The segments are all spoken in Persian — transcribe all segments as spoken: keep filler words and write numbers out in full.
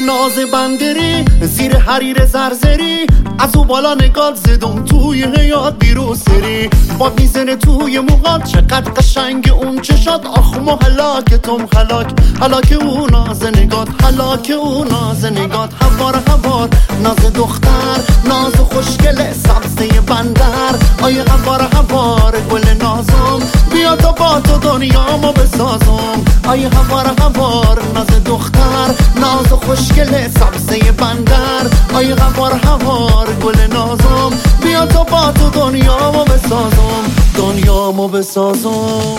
ناز بندری زیر حریر زرزری، از او بالا نگات زدم توی حیات بیرو سری، با میزنه توی موهات چقدر قشنگ اون چشات، آخ محلاکتم خلاک حلاک او ناز نگات، حلاک او ناز نگات، هوار هوار ناز دختر، ناز خوشگل سبزه بندر، آیه هوار هوار گل نازم، بیا تا با تو دنیامو بسازم، آیه هوار هوار ناز دختر، ناز خوشگل سبزه بندر، آیه هوار هوار گل نازم، بیا تا با تو دنیامو بسازم، دنیامو بسازم.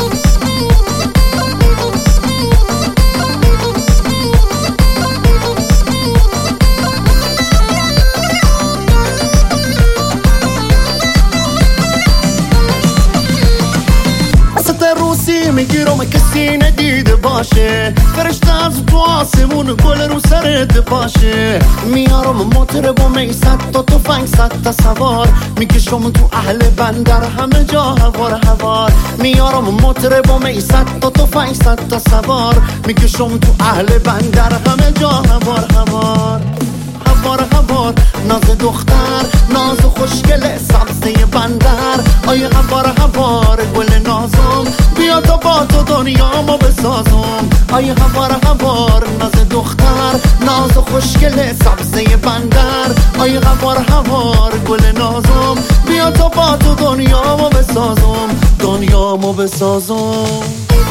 روسی میگیرم کسی ندیده باشه، فرشته از تو آسمون گل رو سرت باشه، میارم موتر با میصد تا تفنگ صد تا سوار، میکشم تو اهل بندر همه جا هوار هوار، میارم موتر با میصد تا تفنگ صد تا سوار، میکشم تو اهل بندر همه جا هوار هوار، هوار هوار ناز دختر، ناز خوشگل سبزه بندر، آیه هوار هوار گل نازم، بیا تا با تو دنیامو بسازم، آیه هوار هوار ناز دختر، ناز خوشگل سبزه بندر، آیه هوار هوار گل نازم، بیا تا با تو دنیامو بسازم، دنیامو بسازم.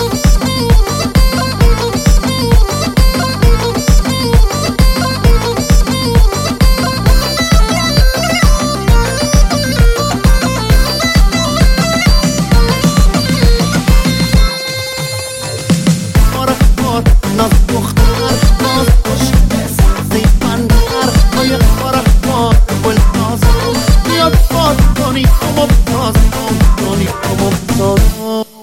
ناز دختر، ناز خوشگل سبزه بندر، آیه هوار هوار گل نازم، بیا تا دنیامو بسازم، دنیامو بسازم.